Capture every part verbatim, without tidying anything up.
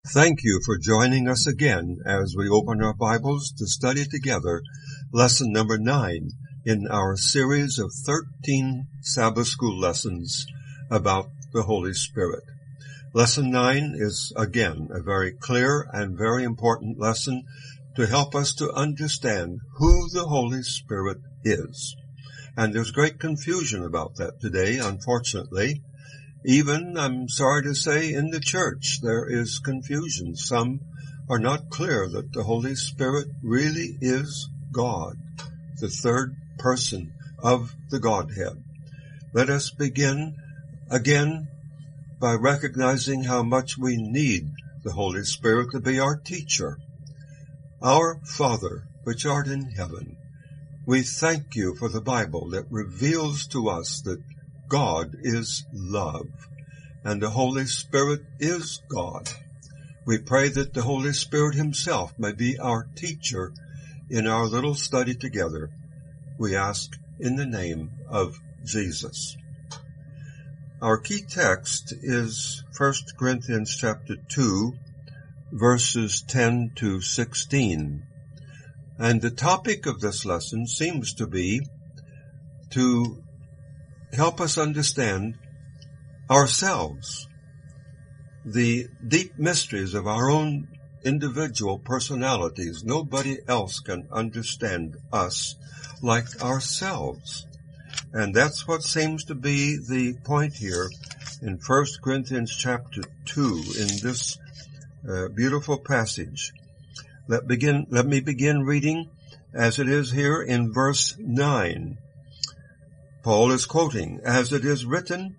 Thank you for joining us again as we open our Bibles to study together lesson number nine in our series of thirteen Sabbath school lessons about the Holy Spirit. Lesson nine is again a very clear and very important lesson to help us to understand who the Holy Spirit is. And there's great confusion about that today, unfortunately. Even, I'm sorry to say, in the church there is confusion. Some are not clear that the Holy Spirit really is God, the third person of the Godhead. Let us begin again by recognizing how much we need the Holy Spirit to be our teacher. Our Father, which art in heaven, we thank you for the Bible that reveals to us that God is love, and the Holy Spirit is God. We pray that the Holy Spirit himself may be our teacher in our little study together. We ask in the name of Jesus. Our key text is First Corinthians chapter two, verses ten to sixteen. And the topic of this lesson seems to be to help us understand ourselves, the deep mysteries of our own individual personalities. Nobody else can understand us like ourselves. And that's what seems to be the point here in First Corinthians chapter two in this uh, beautiful passage. Let begin, let me begin reading as it is here in verse nine. Paul is quoting, "As it is written,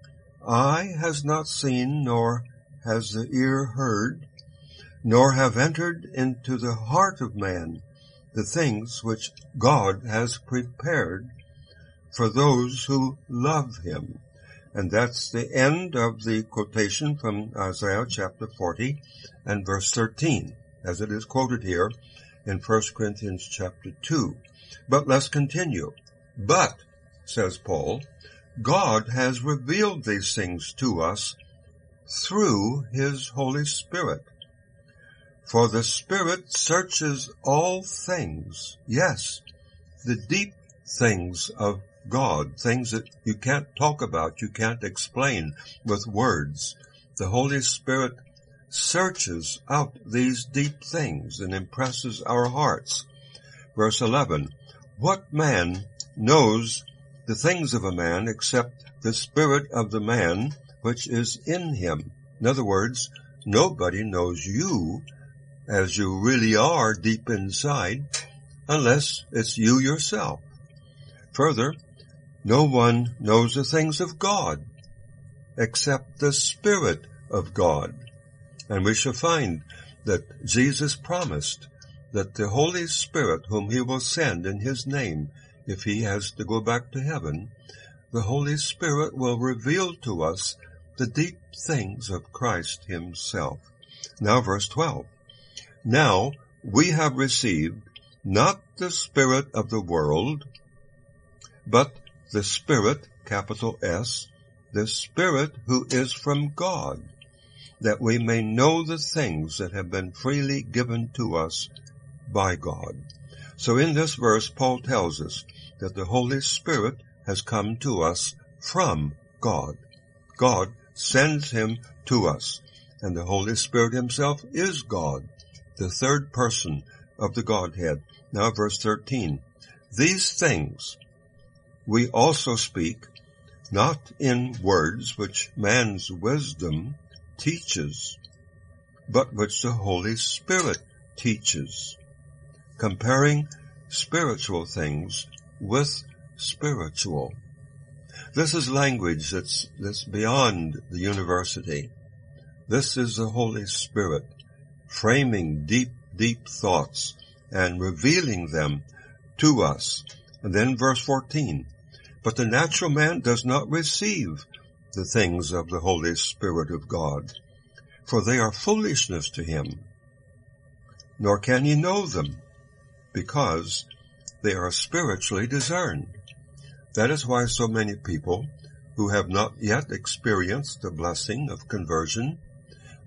eye has not seen, nor has the ear heard, nor have entered into the heart of man the things which God has prepared for those who love him." And that's the end of the quotation from Isaiah chapter forty and verse thirteen, as it is quoted here in First Corinthians chapter two. But let's continue. "But," says Paul, "God has revealed these things to us through his Holy Spirit. For the Spirit searches all things," yes, the deep things of God, things that you can't talk about, you can't explain with words. The Holy Spirit searches out these deep things and impresses our hearts. Verse eleven, "What man knows the things of a man except the spirit of the man which is in him?" In other words, nobody knows you as you really are deep inside unless it's you yourself. Further, no one knows the things of God except the Spirit of God. And we shall find that Jesus promised that the Holy Spirit, whom he will send in his name, if he has to go back to heaven, the Holy Spirit will reveal to us the deep things of Christ himself. Now verse twelve. "Now we have received not the spirit of the world, but the Spirit," capital S, "the Spirit who is from God, that we may know the things that have been freely given to us by God." So in this verse, Paul tells us that the Holy Spirit has come to us from God. God sends him to us, and the Holy Spirit himself is God, the third person of the Godhead. Now verse thirteen, "These things we also speak, not in words which man's wisdom teaches, but which the Holy Spirit teaches, comparing spiritual things with spiritual." This is language that's, that's beyond the university. This is the Holy Spirit framing deep, deep thoughts and revealing them to us. And then verse fourteen, "But the natural man does not receive the things of the Holy Spirit of God, for they are foolishness to him, nor can he know them, because they are spiritually discerned." That is why so many people who have not yet experienced the blessing of conversion,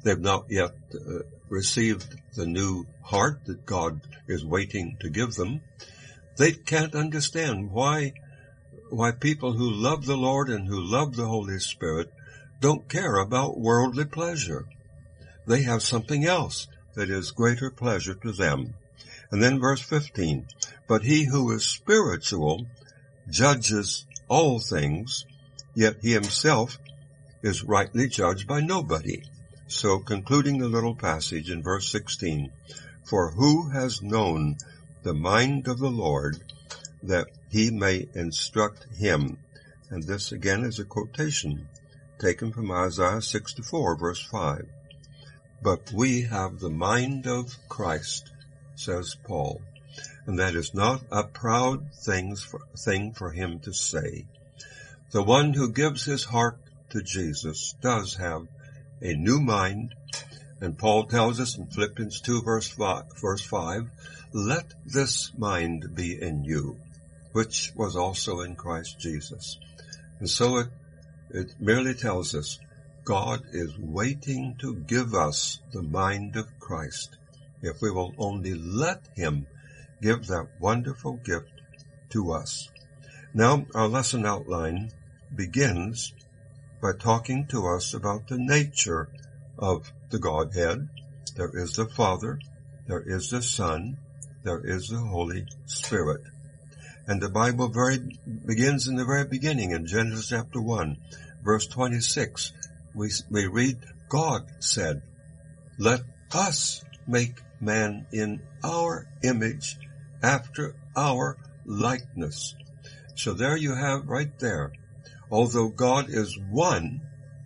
they've not yet uh, received the new heart that God is waiting to give them. They can't understand why why people who love the Lord and who love the Holy Spirit don't care about worldly pleasure. They have something else that is greater pleasure to them. And then verse fifteen, but he who is spiritual judges all things, yet he himself is rightly judged by nobody. So concluding the little passage in verse sixteen, for who has known the mind of the Lord that he may instruct him? And this again is a quotation taken from Isaiah sixty-four verse five. But we have the mind of Christ, says Paul, and that is not a proud thing for, thing for him to say. The one who gives his heart to Jesus does have a new mind, and Paul tells us in Philippians two verse five, verse five, let this mind be in you, which was also in Christ Jesus. And so it, it merely tells us God is waiting to give us the mind of Christ, if we will only let him give that wonderful gift to us. Now, our lesson outline begins by talking to us about the nature of the Godhead. There is the Father, there is the Son, there is the Holy Spirit. And the Bible very begins in the very beginning, in Genesis chapter one, verse twenty-six. We, we read, God said, let us make man in our image, after our likeness. So there you have right there. Although God is one,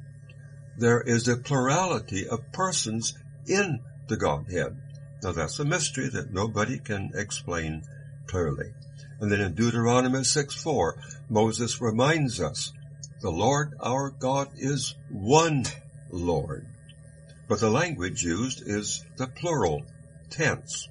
there is a plurality of persons in the Godhead. Now that's a mystery that nobody can explain clearly. And then in Deuteronomy six four, Moses reminds us, the Lord our God is one Lord. But the language used is the plural tense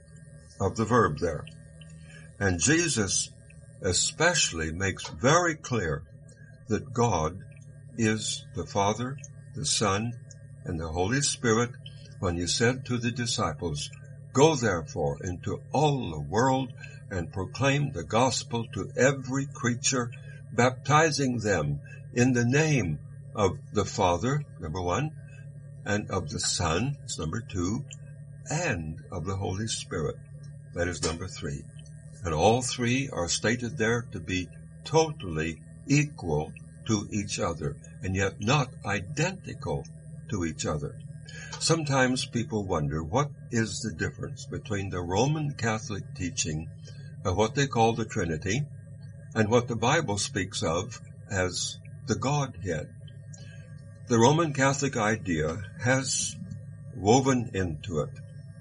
of the verb there. And Jesus especially makes very clear that God is the Father, the Son, and the Holy Spirit when he said to the disciples, go therefore into all the world and proclaim the gospel to every creature, baptizing them in the name of the Father, number one, and of the Son, that's number two, and of the Holy Spirit, that is number three. And all three are stated there to be totally equal to each other, and yet not identical to each other. Sometimes people wonder what is the difference between the Roman Catholic teaching of what they call the Trinity and what the Bible speaks of as the Godhead. The Roman Catholic idea has woven into it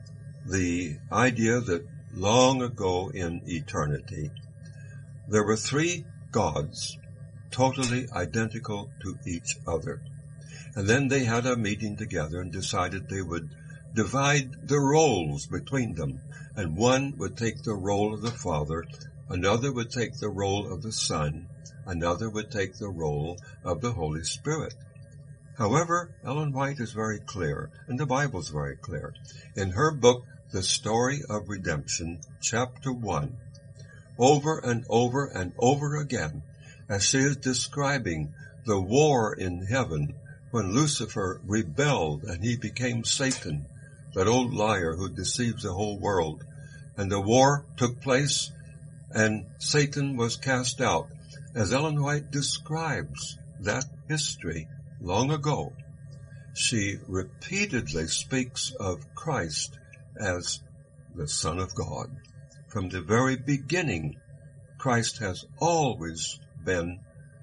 the idea that long ago in eternity there were three gods totally identical to each other. And then they had a meeting together and decided they would divide the roles between them. And one would take the role of the Father, another would take the role of the Son, another would take the role of the Holy Spirit. However, Ellen White is very clear, and the Bible is very clear. In her book, The Story of Redemption, chapter one, over and over and over again, as she is describing the war in heaven when Lucifer rebelled and he became Satan, that old liar who deceives the whole world. And the war took place and Satan was cast out. As Ellen White describes that history long ago, she repeatedly speaks of Christ as the Son of God. From the very beginning, Christ has always been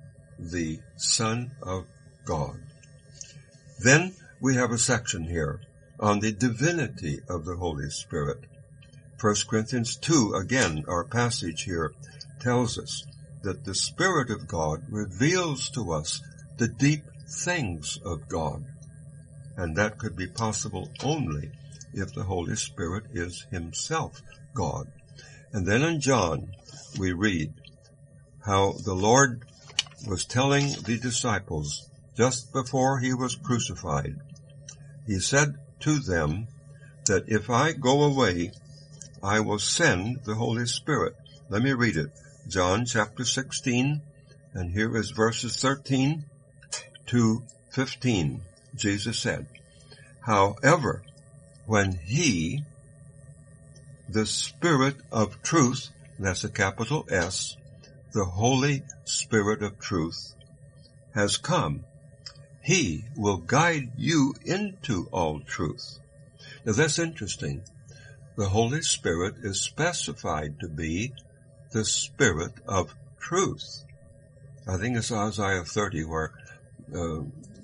the Son of God. Then we have a section here on the divinity of the Holy Spirit. First Corinthians two, again, our passage here, tells us that the Spirit of God reveals to us the deep things of God. And that could be possible only if the Holy Spirit is himself God. And then in John, we read how the Lord was telling the disciples just before he was crucified. he said to them that if I go away, I will send the Holy Spirit. Let me read it. John chapter sixteen, and here is verses thirteen to fifteen. Jesus said, however, when he, the Spirit of truth, that's a capital S, the Holy Spirit of truth, has come, he will guide you into all truth. Now that's interesting. The Holy Spirit is specified to be the Spirit of truth. I think it's Isaiah thirty where, uh,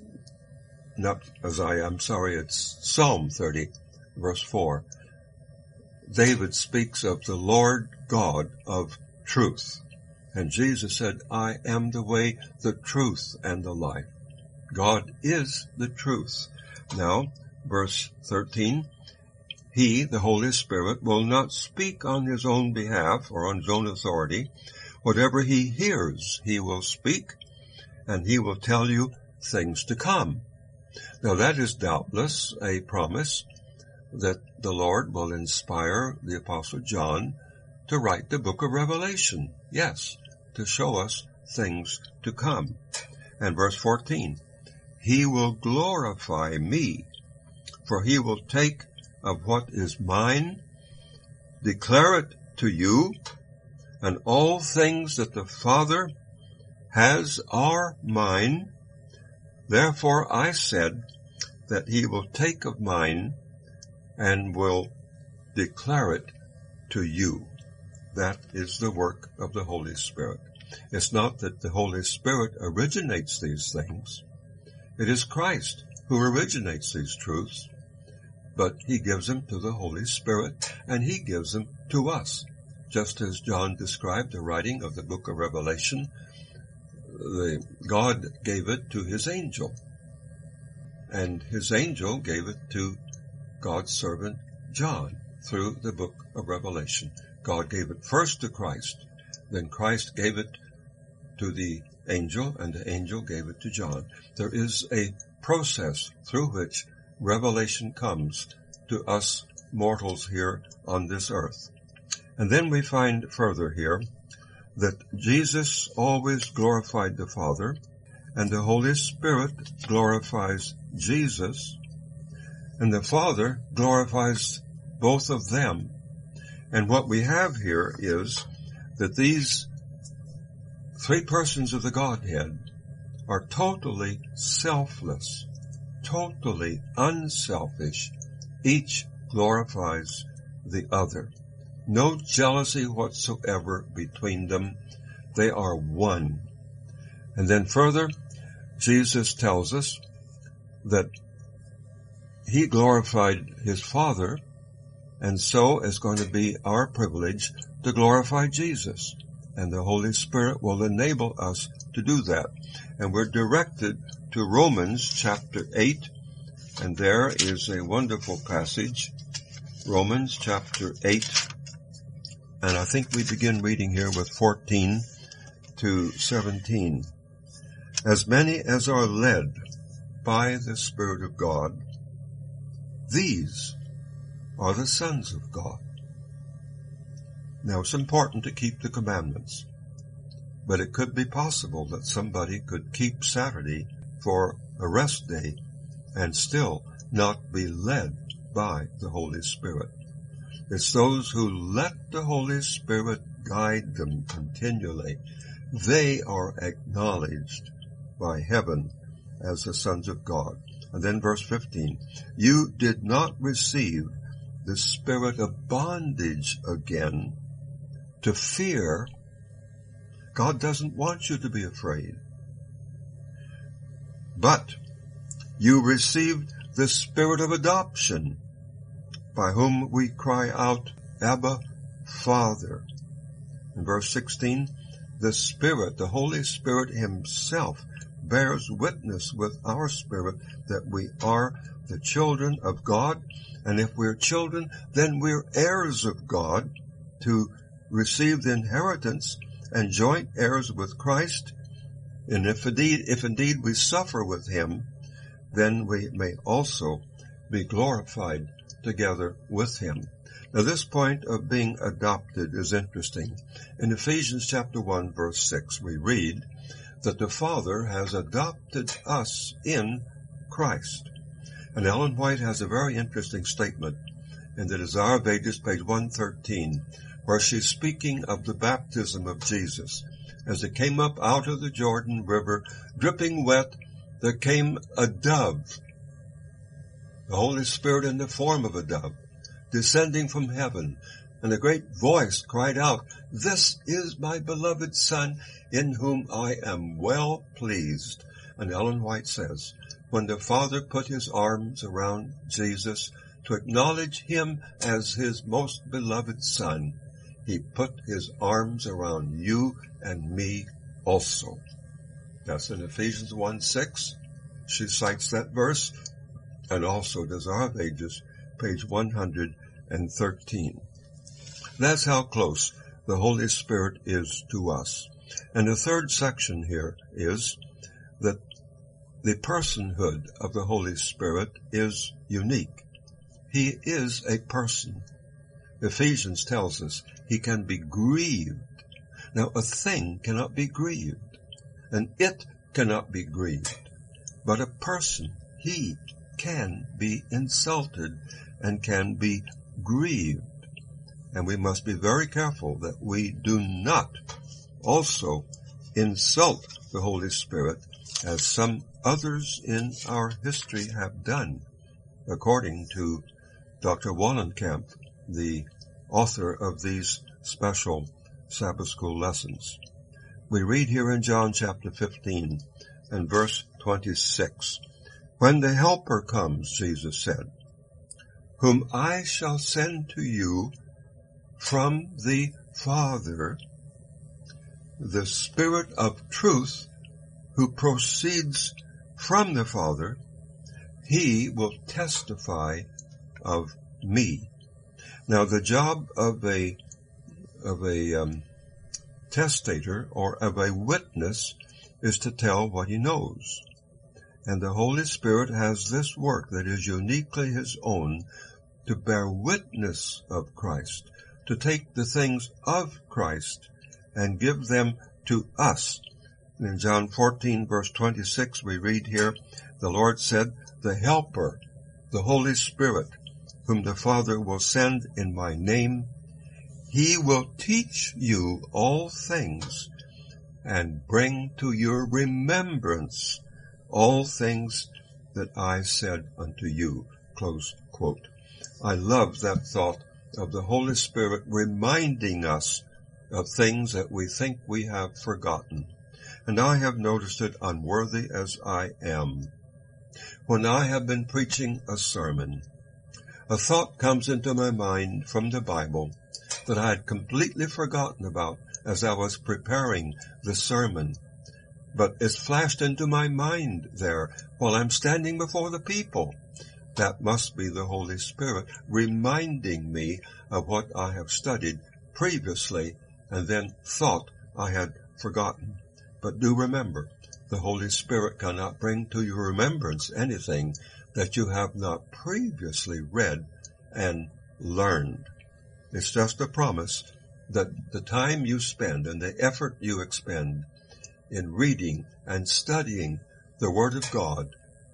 not Isaiah, I'm sorry, it's Psalm thirty, verse four. David speaks of the Lord God of truth. And Jesus said, I am the way, the truth, and the life. God is the truth. Now, verse thirteen, he, the Holy Spirit, will not speak on his own behalf or on his own authority. Whatever he hears, he will speak, and he will tell you things to come. Now that is doubtless a promise that the Lord will inspire the Apostle John to write the book of Revelation. Yes, to show us things to come. And verse fourteen, he will glorify me, for he will take of what is mine, declare it to you, and all things that the Father has are mine. Therefore I said that he will take of mine and will declare it to you. That is the work of the Holy Spirit. It's not that the Holy Spirit originates these things. It is Christ who originates these truths, but he gives them to the Holy Spirit, and he gives them to us. Just as John described the writing of the book of Revelation, the, God gave it to his angel, and his angel gave it to God's servant John through the book of Revelation. God gave it first to Christ, then Christ gave it to the angel, and the angel gave it to John. There is a process through which revelation comes to us mortals here on this earth. And then we find further here that Jesus always glorified the Father, and the Holy Spirit glorifies Jesus, and the Father glorifies both of them. And what we have here is that these three persons of the Godhead are totally selfless, totally unselfish. Each glorifies the other. No jealousy whatsoever between them. They are one. And then further, Jesus tells us that he glorified his Father, and so it's going to be our privilege to glorify Jesus. And the Holy Spirit will enable us to do that. And we're directed to Romans chapter eight, and there is a wonderful passage, Romans chapter eight, and I think we begin reading here with fourteen to seventeen. As many as are led by the Spirit of God, these are the sons of God. Now, it's important to keep the commandments, but it could be possible that somebody could keep Saturday for a rest day and still not be led by the Holy Spirit. It's those who let the Holy Spirit guide them continually. They are acknowledged by heaven as the sons of God. And then verse fifteen, you did not receive the spirit of bondage again to fear. God doesn't want you to be afraid. But you received the spirit of adoption, by whom we cry out, Abba, Father. In verse sixteen, the Spirit, the Holy Spirit himself, bears witness with our spirit that we are the children of God. And if we're children, then we're heirs of God, to receive the inheritance and joint heirs with Christ. And if indeed, if indeed we suffer with him, then we may also be glorified together with him. Now this point of being adopted is interesting. In Ephesians chapter one verse six we read that the Father has adopted us in Christ. And Ellen White has a very interesting statement in the Desire of Ages, page one thirteen, where she's speaking of the baptism of Jesus. As it came up out of the Jordan River, dripping wet, there came a dove, the Holy Spirit in the form of a dove, descending from heaven, and a great voice cried out, "This is my beloved Son, in whom I am well pleased." And Ellen White says, when the Father put his arms around Jesus to acknowledge him as his most beloved Son, he put his arms around you and me also. That's in Ephesians one six. She cites that verse, and also Desire of Ages, page one hundred thirteen. That's how close the Holy Spirit is to us. And the third section here is that the personhood of the Holy Spirit is unique. He is a person. Ephesians tells us he can be grieved. Now, a thing cannot be grieved, and it cannot be grieved. But a person, he can be insulted and can be grieved. And we must be very careful that we do not also insult the Holy Spirit as some others in our history have done, according to Doctor Wallenkamp, the author of these special Sabbath school lessons. We read here in John chapter fifteen and verse twenty-six, "When the Helper comes," Jesus said, "whom I shall send to you from the Father, the Spirit of truth who proceeds from the Father, he will testify of me." Now, the job of a of a um, testator or of a witness is to tell what he knows. And the Holy Spirit has this work that is uniquely his own, to bear witness of Christ, to take the things of Christ and give them to us. And in John fourteen, verse twenty-six, we read here, the Lord said, "The Helper, the Holy Spirit, whom the Father will send in my name, he will teach you all things and bring to your remembrance all things that I said unto you." Close quote. I love that thought of the Holy Spirit reminding us of things that we think we have forgotten. And I have noticed it, unworthy as I am. When I have been preaching a sermon, a thought comes into my mind from the Bible that I had completely forgotten about as I was preparing the sermon. But it's flashed into my mind there while I'm standing before the people. That must be the Holy Spirit reminding me of what I have studied previously and then thought I had forgotten. But do remember, the Holy Spirit cannot bring to your remembrance anything that you have not previously read and learned. It's just a promise that the time you spend and the effort you expend in reading and studying the Word of God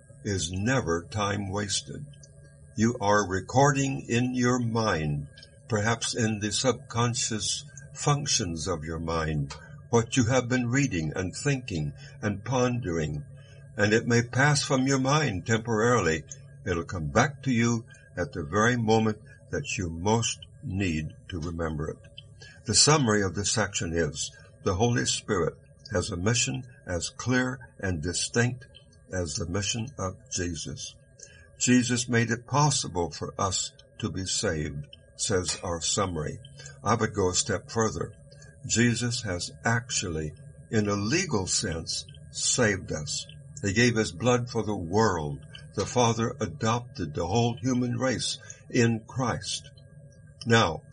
is never time wasted. You are recording in your mind, perhaps in the subconscious functions of your mind, what you have been reading and thinking and pondering, and it may pass from your mind temporarily. It'll come back to you at the very moment that you most need to remember it. The summary of this section is, the Holy Spirit has a mission as clear and distinct as the mission of Jesus. Jesus made it possible for us to be saved, says our summary. I would go a step further. Jesus has actually, in a legal sense, saved us. He gave his blood for the world. The Father adopted the whole human race in Christ. Now,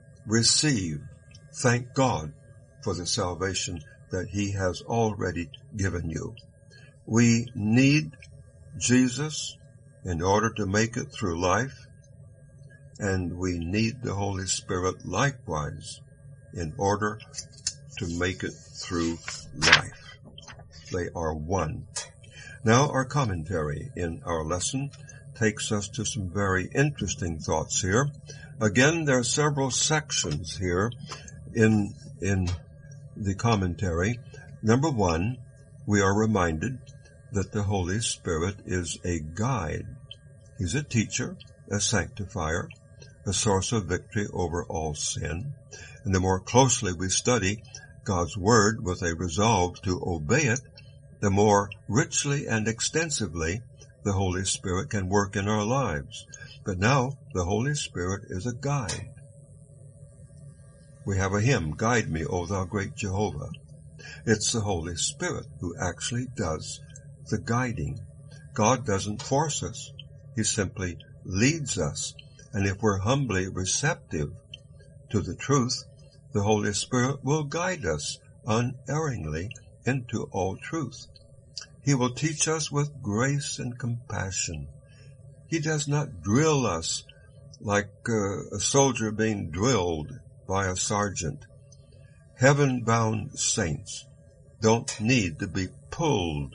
receive, thank God for the salvation that he has already given you. We need Jesus in order to make it through life, and we need the Holy Spirit likewise in order to make it through life. They are one. Now our commentary in our lesson takes us to some very interesting thoughts here. Again, there are several sections here in, in the commentary. Number one, we are reminded that the Holy Spirit is a guide. He's a teacher, a sanctifier, a source of victory over all sin. And the more closely we study God's Word with a resolve to obey it, the more richly and extensively the Holy Spirit can work in our lives. But now, the Holy Spirit is a guide. We have a hymn, "Guide Me, O Thou Great Jehovah." It's the Holy Spirit who actually does the guiding. God doesn't force us. He simply leads us. And if we're humbly receptive to the truth, the Holy Spirit will guide us unerringly into all truth. He will teach us with grace and compassion. He does not drill us like uh, a soldier being drilled by a sergeant. Heaven-bound saints don't need to be pulled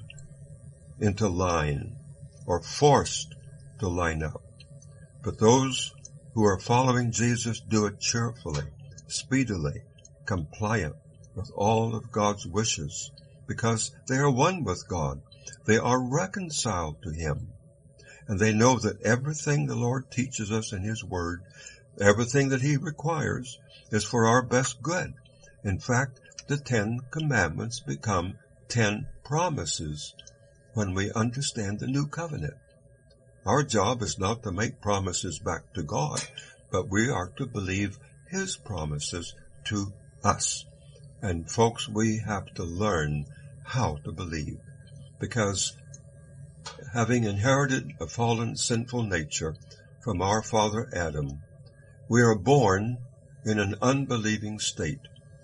into line or forced to line up. But those who are following Jesus do it cheerfully, speedily, compliant with all of God's wishes, because they are one with God. They are reconciled to Him. And they know that everything the Lord teaches us in His Word, everything that He requires, is for our best good. In fact, the Ten Commandments become ten promises when we understand the New Covenant. Our job is not to make promises back to God, but we are to believe His promises to us. And folks, we have to learn how to believe, because having inherited a fallen, sinful nature from our father Adam, we are born in an unbelieving state.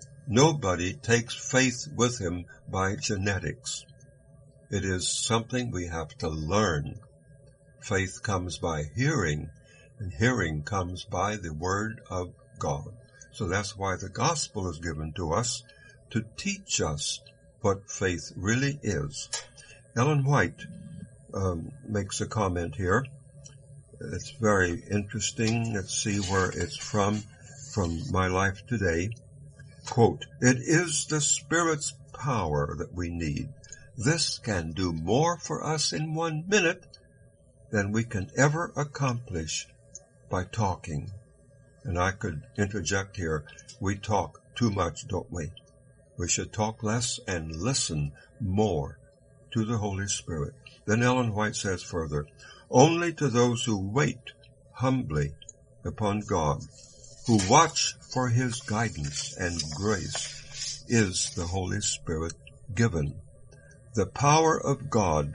Nobody takes faith with him by genetics. It is something we have to learn. Faith comes by hearing, and hearing comes by the Word of God. So that's why the gospel is given to us, to teach us what faith really is. Ellen White um, makes a comment here. It's very interesting. Let's see where it's from, from My Life Today. Quote, "It is the Spirit's power that we need. This can do more for us in one minute than we can ever accomplish by talking." And I could interject here, we talk too much, don't we? We should talk less and listen more to the Holy Spirit. Then Ellen White says further, "Only to those who wait humbly upon God, who watch for His guidance and grace, is the Holy Spirit given. The power of God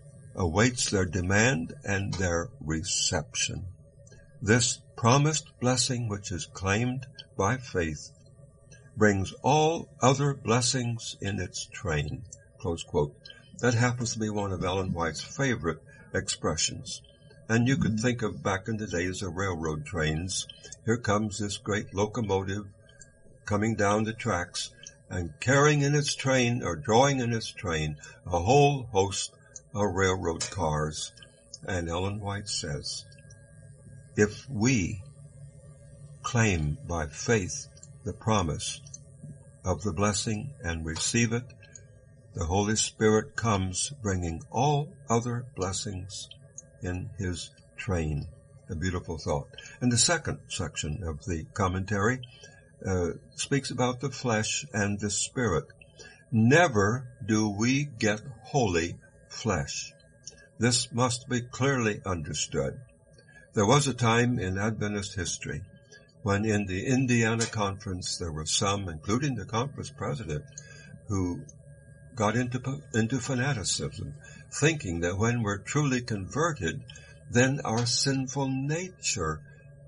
awaits their demand and their reception. This promised blessing, which is claimed by faith, brings all other blessings in its train." Close quote. That happens to be one of Ellen White's favorite expressions. And you could think of back in the days of railroad trains. Here comes this great locomotive coming down the tracks and carrying in its train or drawing in its train a whole host of railroad cars. And Ellen White says, if we claim by faith the promise of the blessing and receive it, the Holy Spirit comes bringing all other blessings in His train. A beautiful thought. And the second section of the commentary uh, speaks about the flesh and the spirit. Never do we get holy flesh. This must be clearly understood. There was a time in Adventist history when in the Indiana conference there were some, including the conference president, who got into into fanaticism, thinking that when we're truly converted, then our sinful nature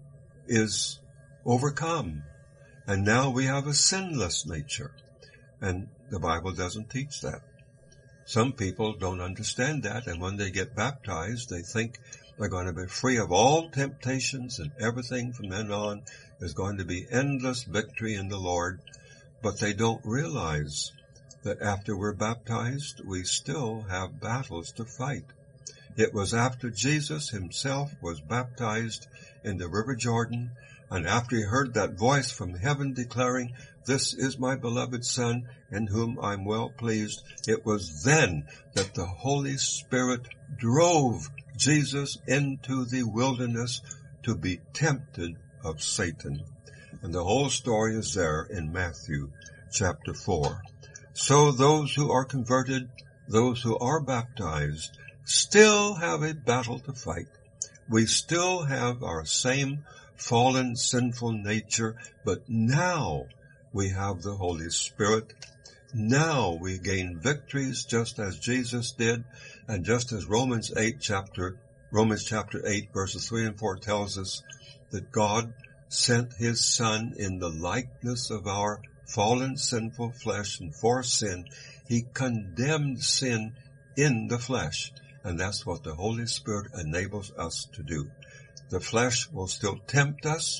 is overcome. And now we have a sinless nature. And the Bible doesn't teach that. Some people don't understand that, and when they get baptized, they think They're going to be free of all temptations, and everything from then on is going to be endless victory in the Lord. But they don't realize that after we're baptized, we still have battles to fight. It was after Jesus himself was baptized in the River Jordan, and after he heard that voice from heaven declaring, "This is my beloved Son, in whom I'm well pleased," it was then that the Holy Spirit drove Jesus into the wilderness to be tempted of Satan. And the whole story is there in Matthew chapter four. So those who are converted, those who are baptized, still have a battle to fight. We still have our same fallen, sinful nature, but now we have the Holy Spirit. Now we gain victories just as Jesus did, and just as Romans eight chapter, Romans chapter eight verses three and four tells us that God sent his Son in the likeness of our fallen, sinful flesh, and for sin, he condemned sin in the flesh. And that's what the Holy Spirit enables us to do. The flesh will still tempt us.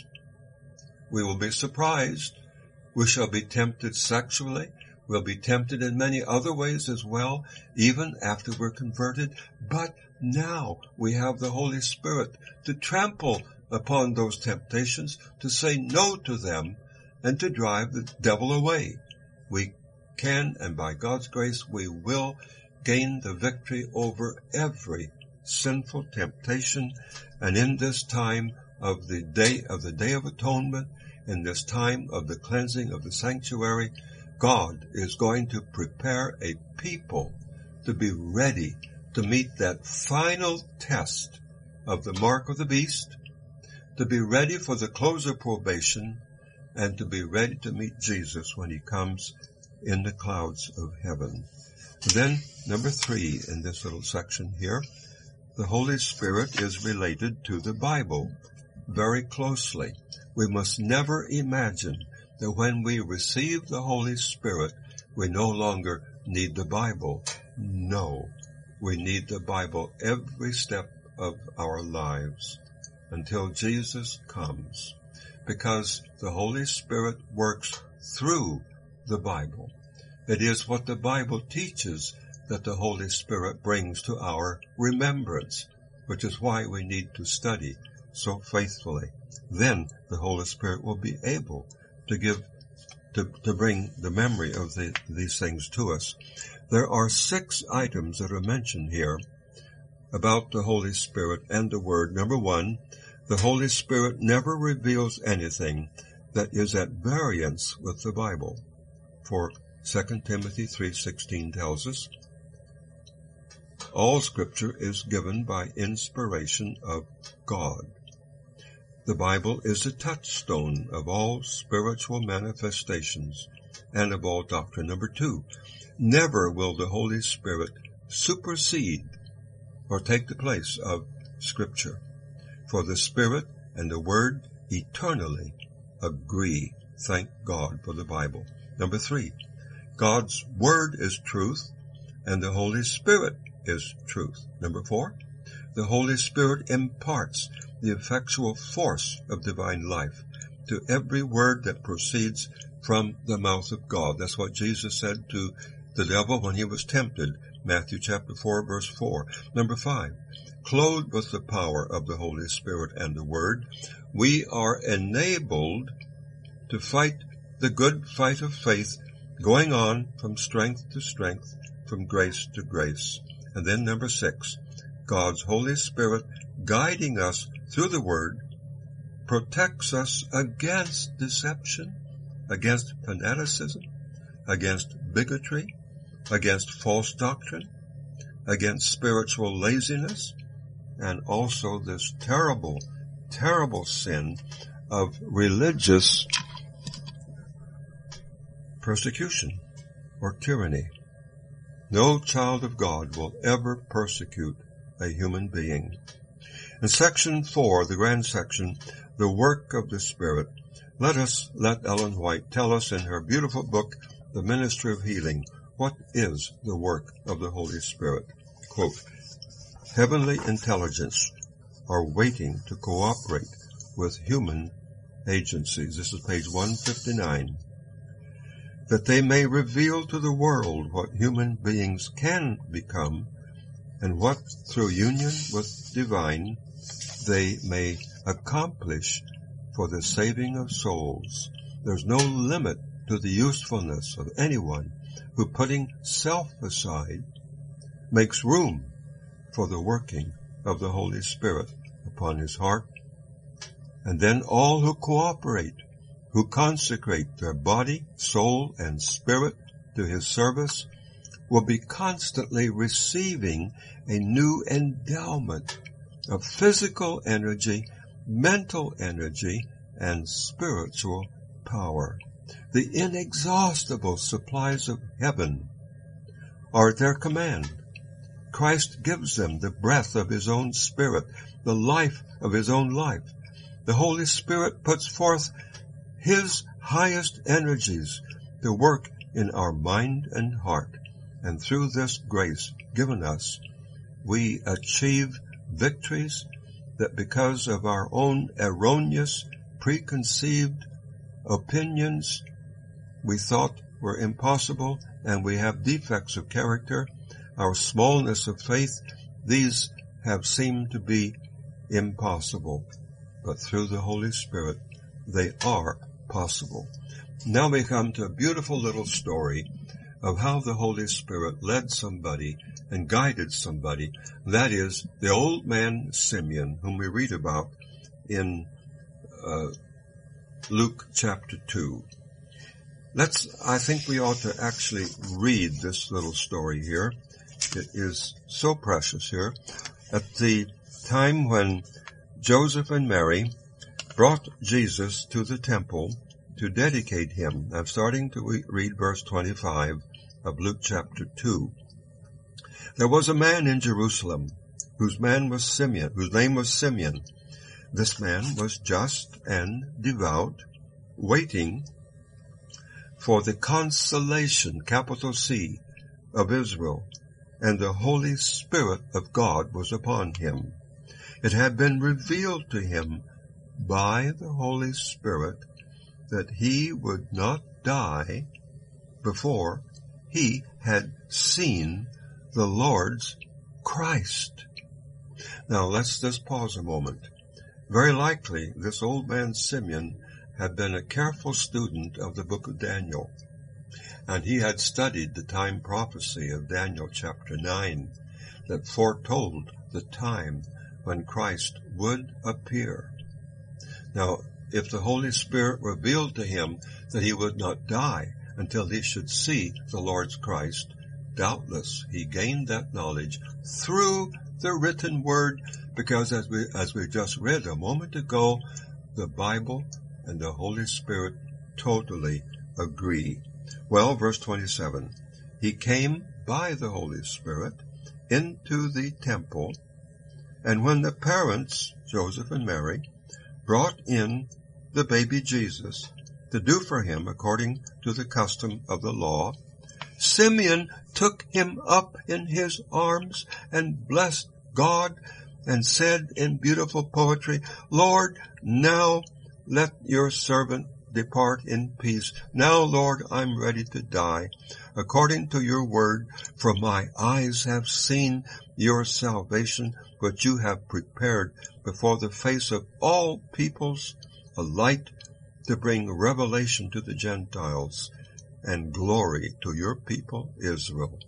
We will be surprised. We shall be tempted sexually. We'll be tempted in many other ways as well, even after we're converted. But now we have the Holy Spirit to trample upon those temptations, to say no to them, and to drive the devil away. We can, and by God's grace, we will gain the victory over every sinful temptation. And in this time of the day of the Day of Atonement, in this time of the cleansing of the sanctuary, God is going to prepare a people to be ready to meet that final test of the mark of the beast, to be ready for the close of probation, and to be ready to meet Jesus when he comes in the clouds of heaven. Then, number three in this little section here, the Holy Spirit is related to the Bible very closely. We must never imagine that when we receive the Holy Spirit, we no longer need the Bible. No, we need the Bible every step of our lives until Jesus comes, because the Holy Spirit works through the Bible. It is what the Bible teaches that the Holy Spirit brings to our remembrance, which is why we need to study so faithfully. Then the Holy Spirit will be able to give, to, to bring the memory of the, these things to us. There are six items that are mentioned here about the Holy Spirit and the Word. Number one, the Holy Spirit never reveals anything that is at variance with the Bible. For Second Timothy three sixteen tells us, all Scripture is given by inspiration of God. The Bible is a touchstone of all spiritual manifestations and of all doctrine. Number two, never will the Holy Spirit supersede or take the place of Scripture. For the Spirit and the Word eternally agree. Thank God for the Bible. Number three, God's Word is truth, and the Holy Spirit is truth. Number four, the Holy Spirit imparts the effectual force of divine life to every word that proceeds from the mouth of God. That's what Jesus said to the devil when he was tempted, Matthew chapter four, verse four. Number five, clothed with the power of the Holy Spirit and the Word, we are enabled to fight the good fight of faith, going on from strength to strength, from grace to grace. And then number six, God's Holy Spirit guiding us through the Word protects us against deception, against fanaticism, against bigotry, against false doctrine, against spiritual laziness, and also this terrible, terrible sin of religious persecution or tyranny. No child of God will ever persecute a human being. In section four, the grand section, the work of the Spirit, let us let Ellen White tell us in her beautiful book, The Ministry of Healing, what is the work of the Holy Spirit. Quote, heavenly intelligence are waiting to cooperate with human agencies. This is page one fifty-nine. That they may reveal to the world what human beings can become and what, through union with divine, they may accomplish for the saving of souls. There's no limit to the usefulness of anyone who, putting self aside, makes room for the working of the Holy Spirit upon his heart. And then all who cooperate, who consecrate their body, soul, and spirit to his service, will be constantly receiving a new endowment of physical energy, mental energy, and spiritual power. The inexhaustible supplies of heaven are at their command. Christ gives them the breath of his own Spirit, the life of his own life. The Holy Spirit puts forth his highest energies to work in our mind and heart. And through this grace given us, we achieve victories that, because of our own erroneous, preconceived opinions, we thought were impossible, and we have defects of character, our smallness of faith, these have seemed to be impossible. But through the Holy Spirit, they are possible. Now we come to a beautiful little story of how the Holy Spirit led somebody and guided somebody. That is the old man Simeon, whom we read about in uh, Luke chapter two. Let's, I think we ought to actually read this little story here. It is so precious here. At the time when Joseph and Mary brought Jesus to the temple to dedicate him, I'm starting to read verse twenty-five of Luke chapter two. There was a man in Jerusalem whose man was Simeon, whose name was Simeon. This man was just and devout, waiting for the consolation, capital C, of Israel, and the Holy Spirit of God was upon him. It had been revealed to him by the Holy Spirit that he would not die before he had seen the Lord's Christ. Now let's just pause a moment. Very likely this old man Simeon had been a careful student of the book of Daniel, and he had studied the time prophecy of Daniel chapter nine that foretold the time when Christ would appear. Now, if the Holy Spirit revealed to him that he would not die until he should see the Lord's Christ, doubtless he gained that knowledge through the written word, because as we, as we just read a moment ago, the Bible and the Holy Spirit totally agree. Well, verse twenty-seven, he came by the Holy Spirit into the temple, and when the parents, Joseph and Mary, brought in the baby Jesus to do for him according to the custom of the law, Simeon took him up in his arms and blessed God and said in beautiful poetry, Lord, now let your servant depart in peace. Now, Lord, I'm ready to die, according to your word, for my eyes have seen your salvation, which you have prepared before the face of all peoples, a light to bring revelation to the Gentiles and glory to your people Israel.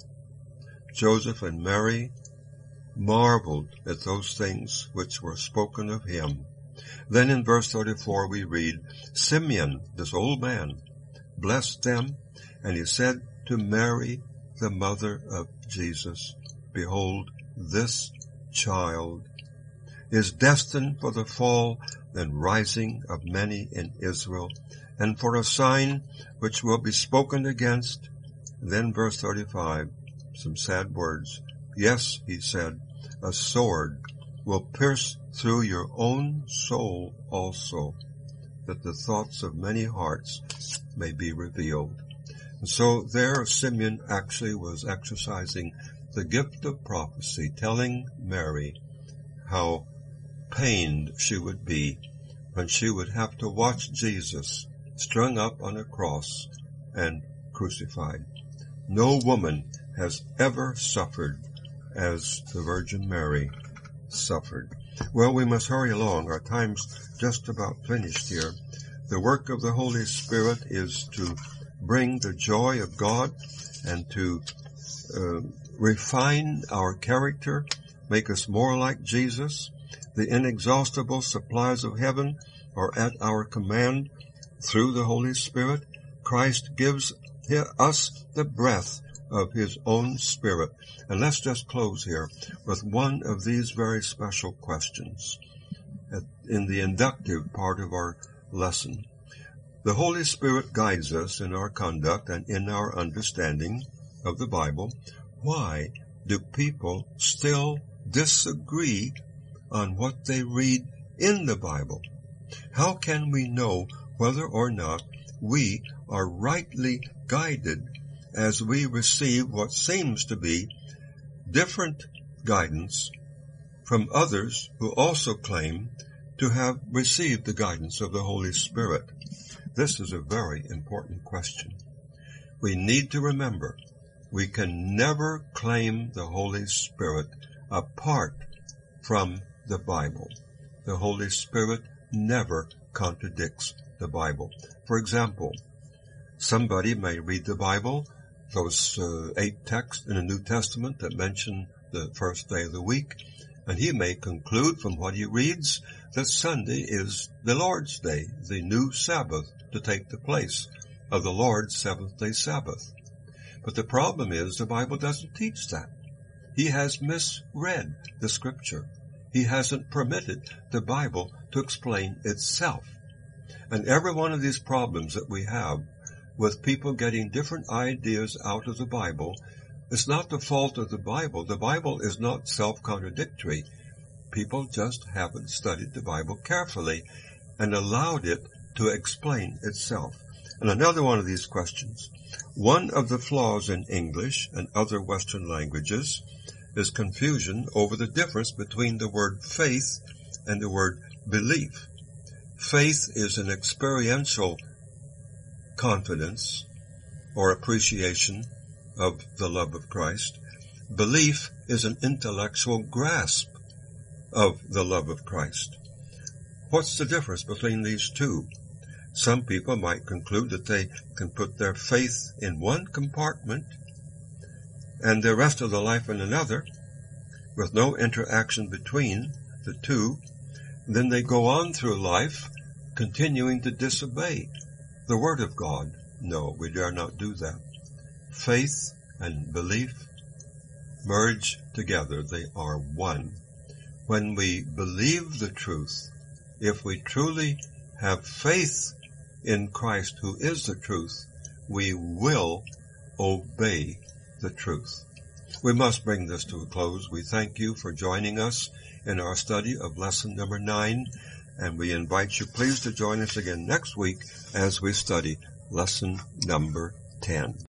Joseph and Mary marveled at those things which were spoken of him. Then in verse thirty-four we read, Simeon, this old man, blessed them, and he said to Mary, the mother of Jesus, behold, this child is destined for the fall and rising of many in Israel, and for a sign which will be spoken against. Then verse thirty-five, some sad words. Yes, he said, a sword will pierce through your own soul also, that the thoughts of many hearts may be revealed. And so there Simeon actually was exercising the gift of prophecy, telling Mary how pained she would be when she would have to watch Jesus strung up on a cross and crucified. No woman has ever suffered as the Virgin Mary suffered. Well, we must hurry along. Our time's just about finished here. The work of the Holy Spirit is to bring the joy of God and to uh, refine our character, make us more like Jesus. The inexhaustible supplies of heaven are at our command through the Holy Spirit. Christ gives us the breath of his own Spirit. And let's just close here with one of these very special questions in the inductive part of our lesson. The Holy Spirit guides us in our conduct and in our understanding of the Bible. Why do people still disagree on what they read in the Bible? How can we know whether or not we are rightly guided as we receive what seems to be different guidance from others who also claim to have received the guidance of the Holy Spirit? This is a very important question. We need to remember we can never claim the Holy Spirit apart from the Bible. The Holy Spirit never contradicts the Bible. For example, somebody may read the Bible, those uh, eight texts in the New Testament that mention the first day of the week, and he may conclude from what he reads that Sunday is the Lord's Day, the new Sabbath, to take the place of the Lord's seventh-day Sabbath. But the problem is the Bible doesn't teach that. He has misread the Scripture. He hasn't permitted the Bible to explain itself. And every one of these problems that we have with people getting different ideas out of the Bible, it's not the fault of the Bible. The Bible is not self-contradictory. People just haven't studied the Bible carefully and allowed it to explain itself. And another one of these questions. One of the flaws in English and other Western languages is confusion over the difference between the word faith and the word belief. Faith is an experiential confidence or appreciation of the love of Christ. Belief is an intellectual grasp of the love of Christ. What's the difference between these two? Some people might conclude that they can put their faith in one compartment and the rest of their life in another, with no interaction between the two. Then they go on through life continuing to disobey the Word of God. No, we dare not do that. Faith and belief merge together. They are one. When we believe the truth, if we truly have faith in Christ, who is the truth, we will obey the truth. We must bring this to a close. We thank you for joining us in our study of lesson number nine, and we invite you please to join us again next week as we study lesson number ten.